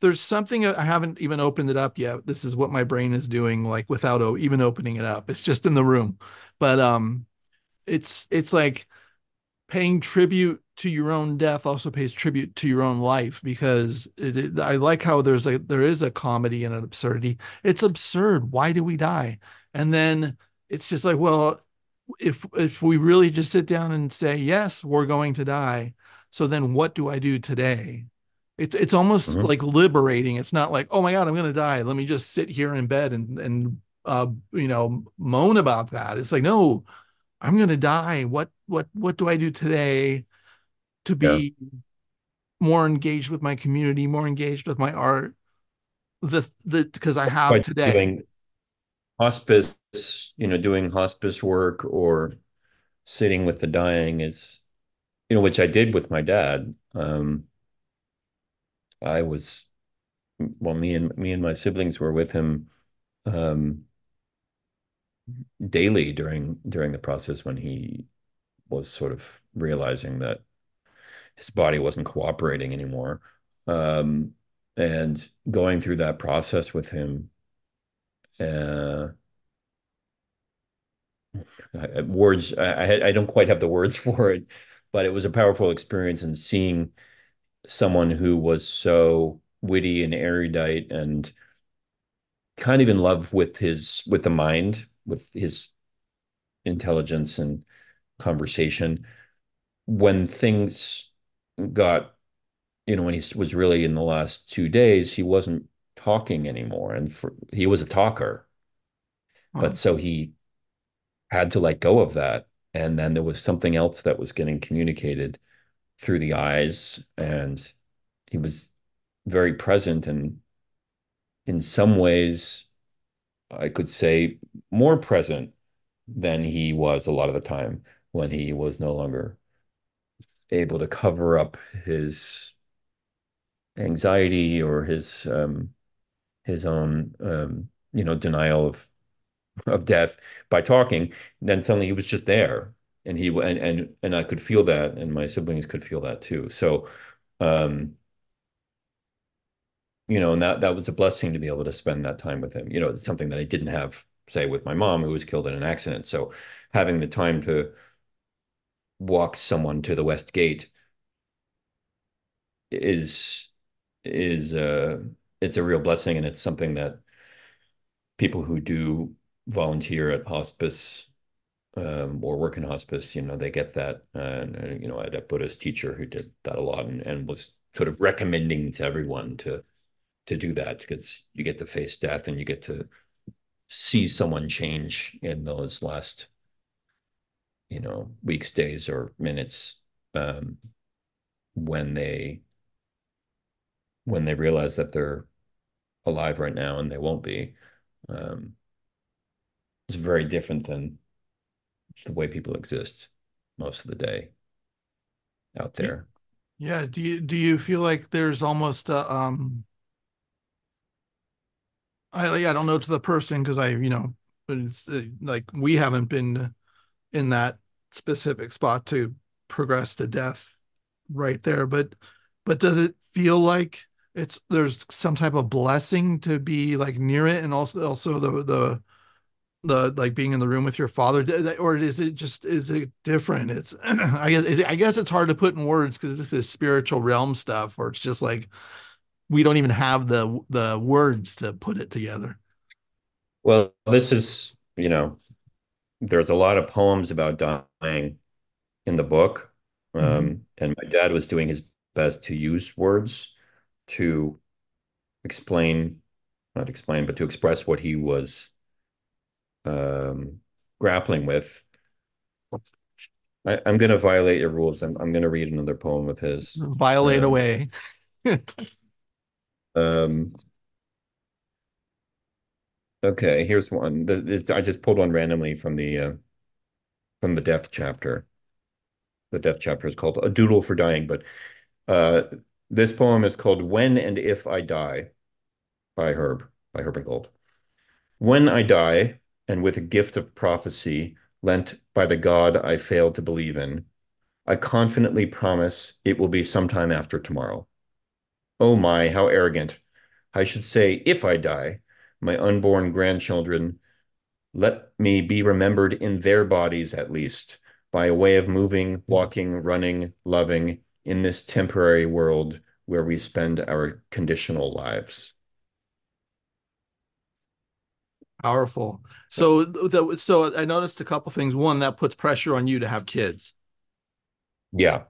there's something I haven't even opened it up yet. This is what my brain is doing, like without o- even opening it up. It's just in the room, but um, it's it's like paying tribute to your own death also pays tribute to your own life because it, it, I like how there's a there is a comedy and an absurdity. It's absurd. Why do we die? And then it's just like, well, if if we really just sit down and say, yes, we're going to die, so then what do I do today? It's it's almost Mhm. like liberating. It's not like, oh my God, I'm going to die. Let me just sit here in bed and and uh you know moan about that. It's like, no, I'm going to die. What what what do I do today to Yeah. be more engaged with my community, more engaged with my art? The the because I have By today. doing hospice, you know, doing hospice work or sitting with the dying is, you know, which I did with my dad. Um, I was, well, me and me and my siblings were with him um, daily during during the process when he was sort of realizing that his body wasn't cooperating anymore. Um, and going through that process with him, uh, I, words, I, I don't quite have the words for it, but it was a powerful experience. And seeing someone who was so witty and erudite and kind of in love with his with the mind, with his intelligence and conversation, when things got, you know, when he was really in the last two days, he wasn't talking anymore. And for, he was a talker, Huh? but so he had to let go of that. And then there was something else that was getting communicated through the eyes. And he was very present and in some ways, I could say more present than he was a lot of the time when he was no longer able to cover up his anxiety or his um, his own um, you know denial of of death by talking. Then suddenly he was just there, and he and and and I could feel that, and my siblings could feel that too. So, um, you know, and that that was a blessing to be able to spend that time with him. You know, it's something that I didn't have, say, with my mom who was killed in an accident. So, having the time to walk someone to the West Gate is is uh it's a real blessing, and it's something that people who do volunteer at hospice um, or work in hospice, you know, they get that. And, uh, you know, I had a Buddhist teacher who did that a lot and, and was sort of recommending to everyone to to do that because you get to face death and you get to see someone change in those last, you know, weeks, days, or minutes um, when they when they realize that they're alive right now and they won't be. Um, it's very different than the way people exist most of the day out there. Yeah. Do you do you feel like there's almost a um I yeah, I don't know to the person because I, you know, but it's uh, like we haven't been in that specific spot to progress to death right there. But but does it feel like it's there's some type of blessing to be like near it and also also the the the like being in the room with your father, or is it just is it different? It's I guess is it, I guess it's hard to put in words because this is spiritual realm stuff where it's just like we don't even have the the words to put it together. Well, this is, you know, there's a lot of poems about dying in the book. Mm-hmm. Um, and my dad was doing his best to use words to explain, not explain, but to express what he was um, grappling with. I, I'm going to violate your rules. I'm, I'm going to read another poem of his. Violate Um, away. um, okay, here's one. The, this, I just pulled one randomly from the uh, from the death chapter. The death chapter is called A Doodle for Dying, but uh, this poem is called When and If I Die by Herb, by Herbert Gold. When I die, and with a gift of prophecy lent by the God I failed to believe in, I confidently promise it will be sometime after tomorrow. Oh my, how arrogant. I should say, if I die, my unborn grandchildren, let me be remembered in their bodies at least, by a way of moving, walking, running, loving in this temporary world where we spend our conditional lives. Powerful. So, So the, so I noticed a couple things. One, that puts pressure on you to have kids. yeah.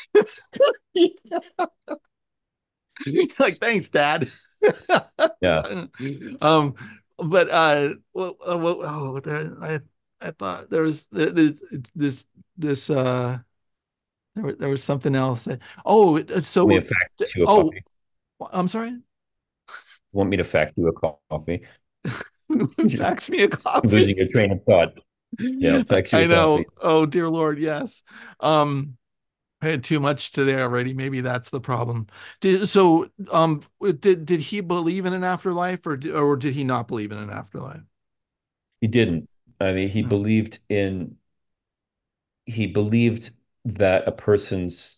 Like, thanks, Dad. Yeah. um, but uh, well, uh, well, oh, there, I I thought there was this this this uh there was, there was something else. That, oh, it- Want me so to fact you a oh, coffee? I'm sorry. Want me to fact you a coffee? Fax me a Losing copy. your train of thought. Yeah, fax you I a coffee. know. Oh, dear Lord, yes. Um, I had too much today already. Maybe that's the problem. Did, so, um, did did he believe in an afterlife, or did, or did he not believe in an afterlife? He didn't. I mean, he Hmm. believed in he believed that a person's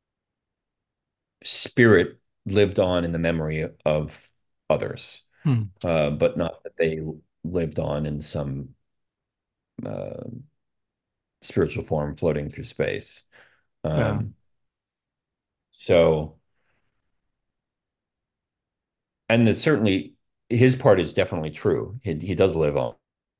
spirit lived on in the memory of others, Hmm. uh, but not that they lived on in some uh, spiritual form floating through space. Yeah. Um, so, and it's certainly his part is definitely true. He, he does live on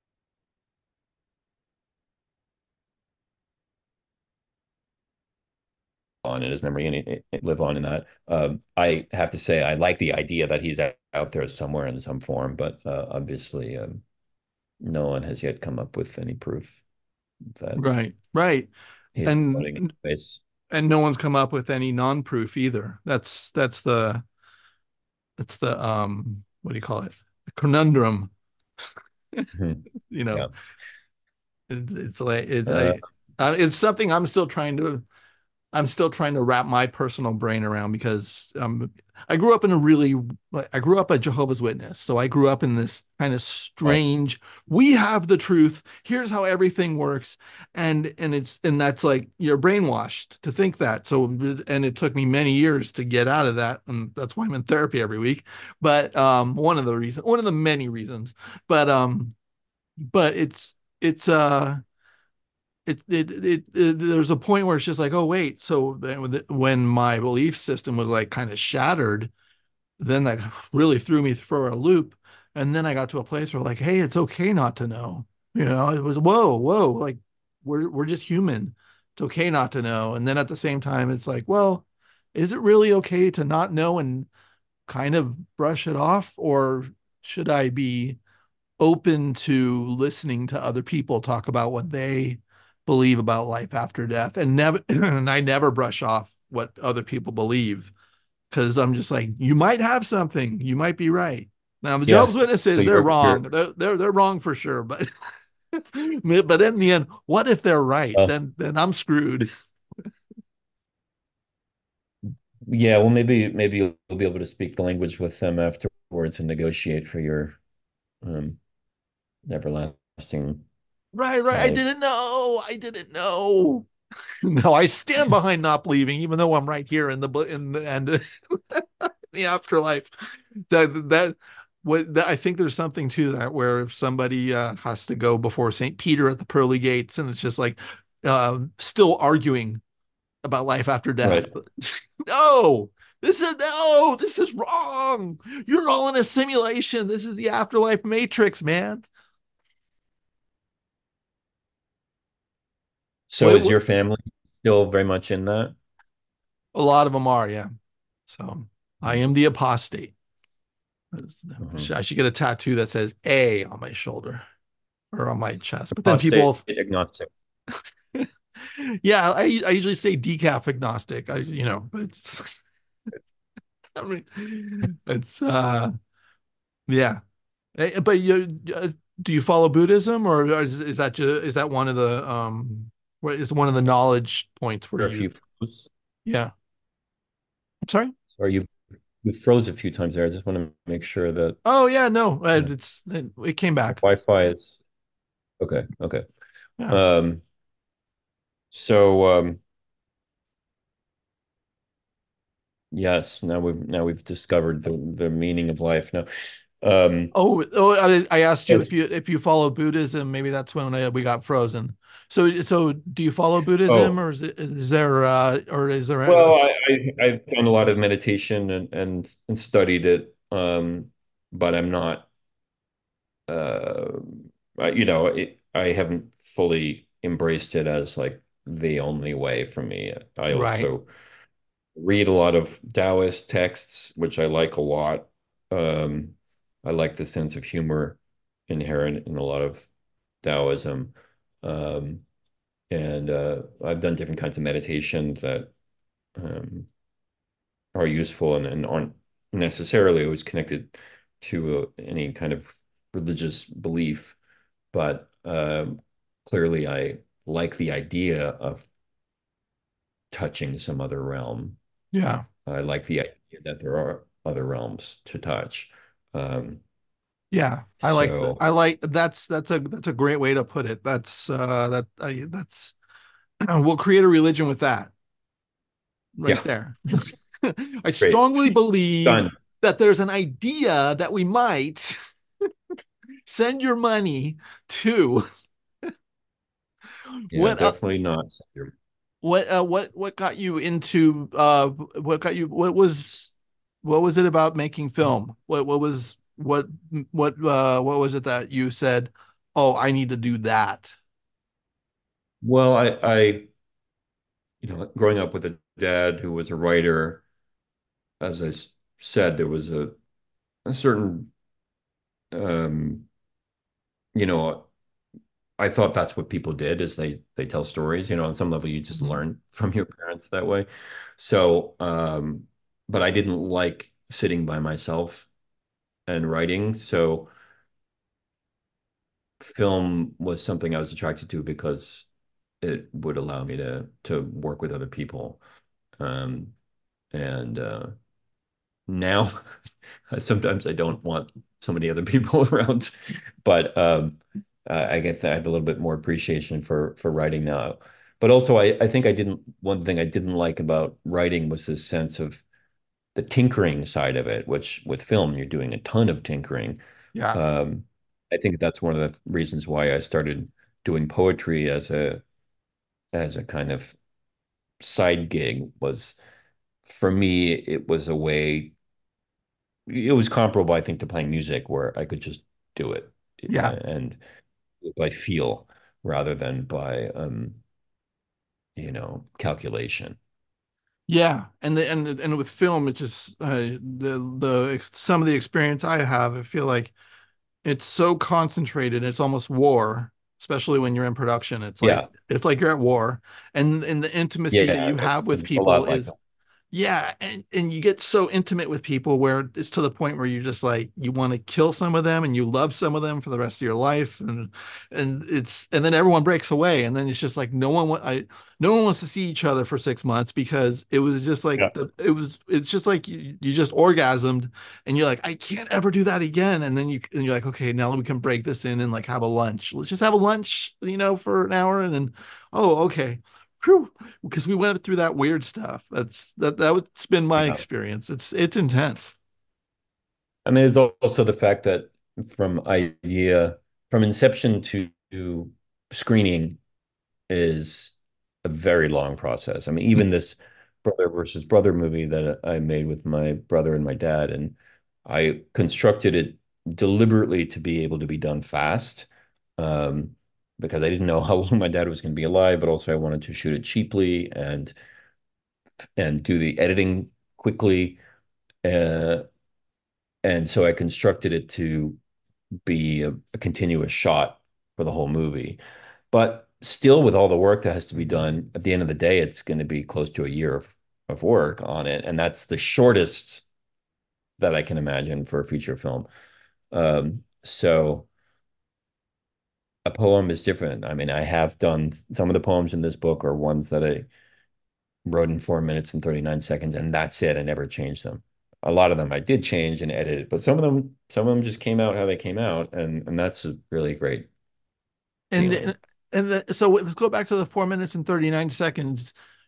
on in his memory and it, it live on in that. Um, I have to say, I like the idea that he's out there somewhere in some form, but uh, obviously, um, no one has yet come up with any proof that Right. Right. he's floating in And space. and no one's come up with any non-proof either. That's that's the that's the um what do you call it? The conundrum. Mhm. You know, Yeah. it, it's like it, Uh, I, uh, it's something I'm still trying to I'm still trying to wrap my personal brain around because um, I grew up in a really, I grew up a Jehovah's Witness. So I grew up in this kind of right. strange, we have the truth. Here's how everything works. And, and it's, and that's like, you're brainwashed to think that. So, and it took me many years to get out of that. And that's why I'm in therapy every week. But um, one of the reasons, one of the many reasons, but, um, but it's, it's, uh, it, it, it, it there's a point where it's just like, oh wait, so when my belief system was like kind of shattered, then that really threw me for a loop. And then I got to a place where like, hey, it's okay not to know. You know, it was whoa, whoa, like we're we're just human. It's okay not to know. And then at the same time, it's like, well, is it really okay to not know and kind of brush it off, or should I be open to listening to other people talk about what they believe about life after death, and never and I never brush off what other people believe because I'm just like, you might have something, you might be right. Now the Yeah. Jehovah's So Witnesses, they're you're wrong. you're They're they're, they're wrong for sure, but but in the end, what if they're right? uh, Then then I'm screwed. yeah. Well, maybe maybe you'll be able to speak the language with them afterwards and negotiate for your um, everlasting Right, right. I life. didn't know. I didn't know. No, I stand behind not believing, even though I'm right here in the in the and the afterlife. That that what that, I think there's something to that where if somebody uh, has to go before Saint Peter at the pearly gates, and it's just like uh, still arguing about life after death. Right. No, this is no, this is wrong. You're all in a simulation. This is the afterlife matrix, man. So What, is what, your family still very much in that? a lot of them are, yeah. So I am the apostate. Uh-huh. I should get a tattoo that says A on my shoulder or on my chest. But then Apostate people, agnostic. yeah, I, I usually say decaf agnostic. I, you know, but I mean, it's, uh, yeah. Eh, But you, uh, do you follow Buddhism, or is, is that just, is that one of the, um, what is one of the knowledge points where There are a you, few foods. yeah. I'm sorry. So are you you froze a few times there. I just want to make sure that Oh yeah, no, uh, uh, it's, it, it came back. Wi-Fi is okay. Okay. Yeah. Um, so um, Yes, now we've now we've discovered the the meaning of life. Now, um, Oh, oh, I, I asked you yes. if you if you follow Buddhism. Maybe that's when I, we got frozen. So, so do you follow Buddhism, Oh, or is it is there uh, or is there a, a well, I, I I've done a lot of meditation and and and studied it, um, but I'm not, uh, I- you know, it, I haven't fully embraced it as like the only way for me. I right? also read a lot of Taoist texts, which I like a lot. Um, I like the sense of humor inherent in a lot of Taoism. Um, and uh, I've done different kinds of meditation that um, are useful and, and aren't necessarily always connected to uh, any kind of religious belief. But um, clearly, I like the idea of touching some other realm. Yeah, I like the idea that there are other realms to touch. Um, yeah. I like that. so I like that's that's a that's a great way to put it. That's uh, that I, that's we'll create a religion with that right yeah, there. I great. strongly believe Done. that there's an idea that we might send your money to. Yeah, What uh, definitely not. what uh, what what got you into uh what got you what was what was it about making film? What what was what what uh what was it that you said, "Oh, I need to do that." Well, I, I, you know, growing up with a dad who was a writer, as I s- said, there was a, a certain, um, you know, I thought that's what people did is they they tell stories. You know, on some level, you just Mhm. learn from your parents that way. So, um, but I didn't like sitting by myself and writing. So film was something I was attracted to because it would allow me to to work with other people. Um, and uh, now sometimes I don't want so many other people around, but um, uh, I guess I have a little bit more appreciation for for writing now. But also, I, I think I didn't, one thing I didn't like about writing was this sense of the tinkering side of it, which with film, you're doing a ton of tinkering. Yeah. Um, I think that's one of the reasons why I started doing poetry as a as a kind of side gig was for me, it was a way, it was comparable, I think, to playing music where I could just do it Yeah. and by feel rather than by um, you know, calculation. Yeah. And the and and with film it just uh, the the some of the experience I have, I feel like it's so concentrated, it's almost war, especially when you're in production. It's like Yeah. it's like you're at war. And and the intimacy that Yeah, you have with it's a people lot like is that. yeah, and and you get so intimate with people where it's to the point where you just like you want to kill some of them and you love some of them for the rest of your life, and and it's and then everyone breaks away, and then it's just like no one wa- I no one wants to see each other for six months because it was just like Yeah. the it was it's just like you, you just orgasmed, and you're like I can't ever do that again, and then you and you're like okay, now we can break this in and like have a lunch. Let's just have a lunch, you know, for an hour, and then oh okay. Whew, because we went through that weird stuff. That's that that's been my Yeah. experience. It's it's intense. I mean, it's also the fact that from idea, from inception to, to screening is a very long process. I mean, even this brother versus brother movie that I made with my brother and my dad, and I constructed it deliberately to be able to be done fast, um, because I didn't know how long my dad was going to be alive, but also I wanted to shoot it cheaply and and do the editing quickly. Uh, and so I constructed it to be a, a continuous shot for the whole movie. But still, with all the work that has to be done, at the end of the day, it's going to be close to a year of, of work on it. And that's the shortest that I can imagine for a feature film. Um, so a poem is different. I mean, I have done some of the poems in this book are ones that I wrote in four minutes and thirty-nine seconds, and that's it. I never changed them. A lot of them I did change and edit, but some of them, some of them just came out how they came out, and and that's a really great And feeling. the, and the, so let's go back to the four minutes and thirty-nine seconds.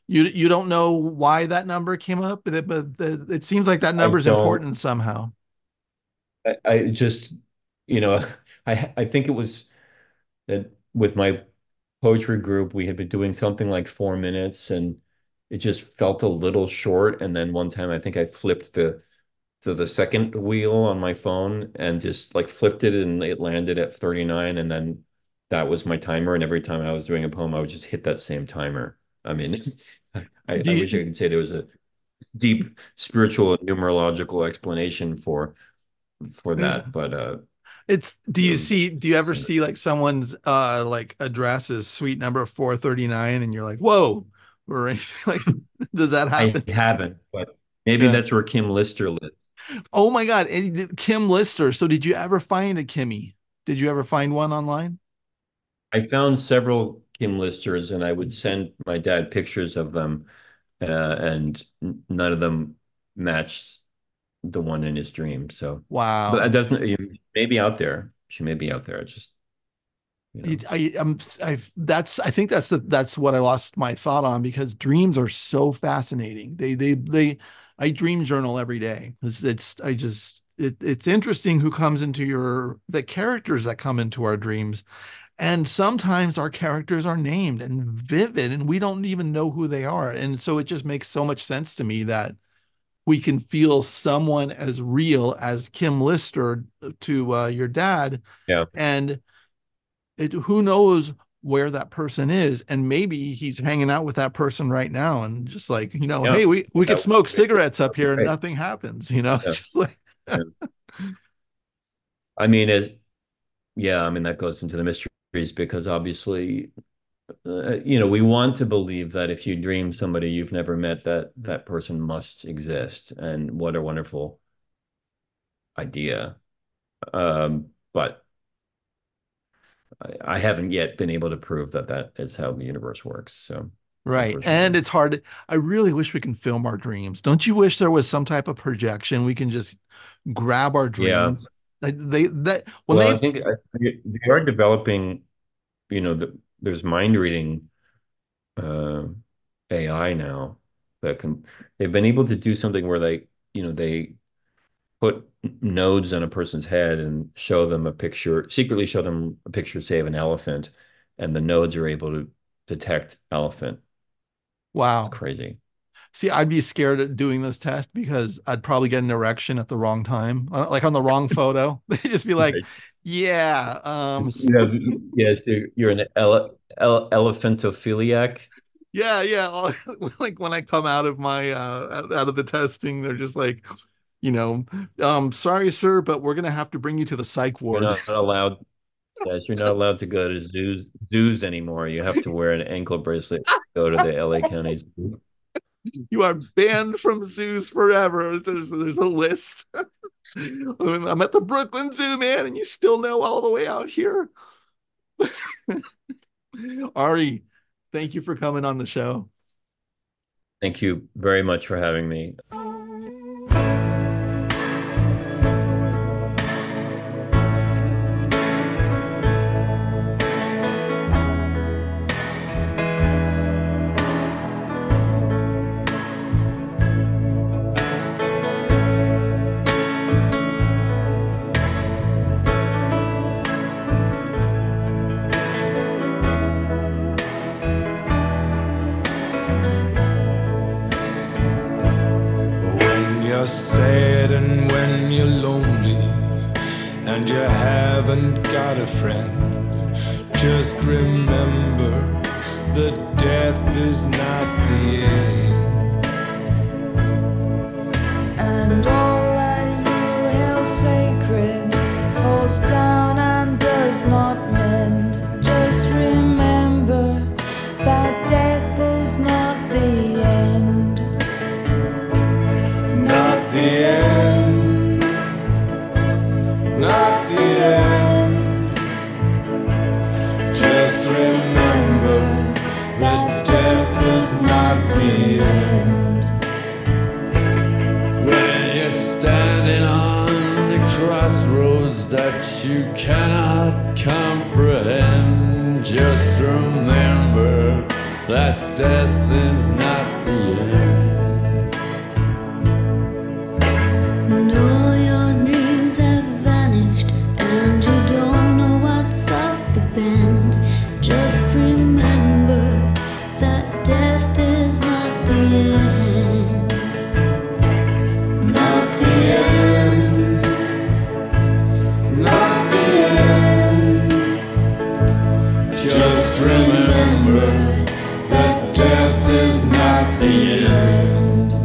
You you don't know why that number came up, but, but the, it seems like that I number is don't. important somehow. I, I just, you know, I I think it was that with my poetry group, we had been doing something like four minutes, and it just felt a little short. And then one time, I think I flipped the to the second wheel on my phone and just like flipped it, and it landed at thirty-nine. And then that was my timer. And every time I was doing a poem, I would just hit that same timer. I mean, I, Do I wish I you, could say there was a deep spiritual and numerological explanation for for yeah. that, but uh, It's do it you was see do you ever so see like someone's uh like address is suite number four thirty-nine and you're like, whoa, or anything like does that I happen? haven't, but maybe Yeah. that's where Kim Lister lives. Oh my God. And Kim Lister. So did you ever find a Kimmy? Did you ever find one online? I found several Kim Listers, and I would send my dad pictures of them, uh, and n- none of them matched the one in his dream. So, but that Wow. doesn't maybe out there. She may be out there. Just you know, I, I'm I that's I think that's the that's what I lost my thought on because dreams are so fascinating. They they they I dream journal every day. It's, it's I just it, it's interesting who comes into your the characters that come into our dreams. And sometimes our characters are named and vivid and we don't even know who they are. And so it just makes so much sense to me that we can feel someone as real as Kim Lister to uh, your dad. yeah, And it, who knows where that person is, and maybe he's hanging out with that person right now and just like, you know, yeah. hey, we we could That, smoke that'd cigarettes up be here and great. nothing happens, you know. Yeah, Just like yeah. I mean, as yeah, I mean that goes into the mysteries because obviously, uh, you know, we want to believe that if you dream somebody you've never met, that that person must exist, and what a wonderful idea. Um, but I, I haven't yet been able to prove that that is how the universe works. So, right. And unfortunately, it's hard. I really wish we can film our dreams. Don't you wish there was some type of projection we can just grab our yeah. dreams? Like they that when Well, they I think I, they are developing. You know, the, there's mind reading uh, A I now that can. They've been able to do something where they, you know, they put nodes on a person's head and show them a picture, secretly show them a picture, say, of an elephant, and the nodes are able to detect elephant. It's wow. crazy. See, I'd be scared of doing those tests because I'd probably get an erection at the wrong time, uh, like on the wrong photo. They'd just be like, Right. "Yeah, um, You have, yes, you're, you're an ele ele elephantophiliac. yeah, yeah." I'll- Like when I come out of my uh out out of the testing, they're just like, you know, um, sorry, sir, but we're gonna have to bring you to the psych You're ward. not allowed. Yes, you're not allowed to go to zoos zoos anymore. You have to wear an ankle bracelet to go to the L A County Zoo. You are banned from zoos forever. There's there's a list. I'm at the Brooklyn Zoo, man, and you still know all the way out here. Ari, thank you for coming on the show. Thank you very much for having me. When you're sad and when you're lonely and you haven't got a friend, just remember that death is not the end. And all that you held sacred falls down and does not mend. Just remember that death is not the end. Not the end. Not the end. Just remember that death is not the end. When you're standing on the crossroads that you cannot comprehend, just remember that death is not the end. And all your dreams have vanished, and you don't know what's up the bend. Just remember that death is not the end. Not the end. Not the end. Just remember that death is not the end.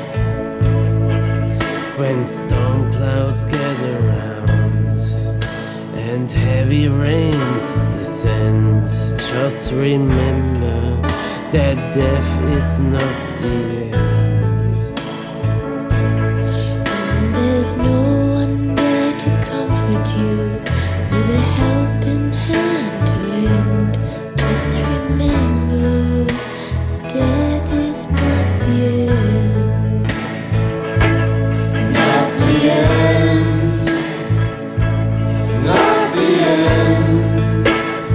When storm clouds gather round and heavy rains descend, just remember that death is not the end. And there's no one there to comfort you with a helping hand to lend. Just remember, death is not the end. Not the end. Not the end.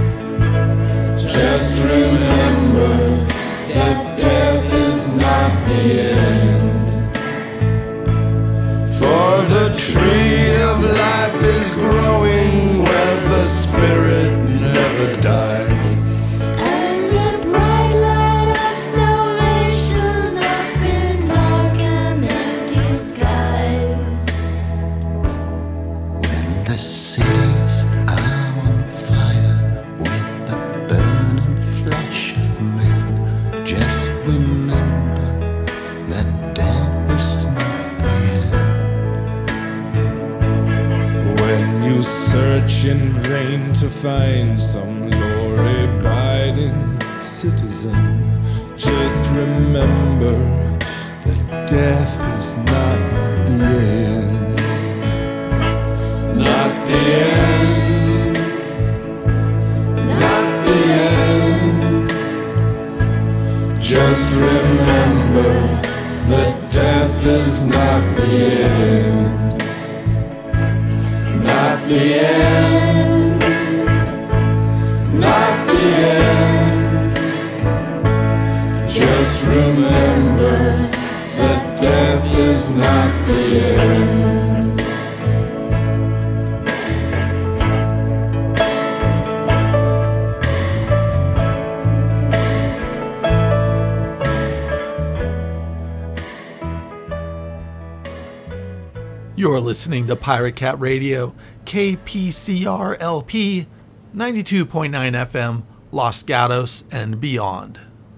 Just remember that death is not the end. For the tree of life is growing where the spirit never dies. And the bright light of salvation up in dark and empty skies. When the cities are on fire with the burning flesh of men, just remember that death is not the end. When you search in vain to find some law-abiding citizen, just remember that death is not the end. Not the end. Not the end. Just remember that death is not the end. Not the end. Not the end. Just remember that death is not the end. You're listening to Pirate Cat Radio, K P C R L P, ninety-two point nine F M, Los Gatos and beyond.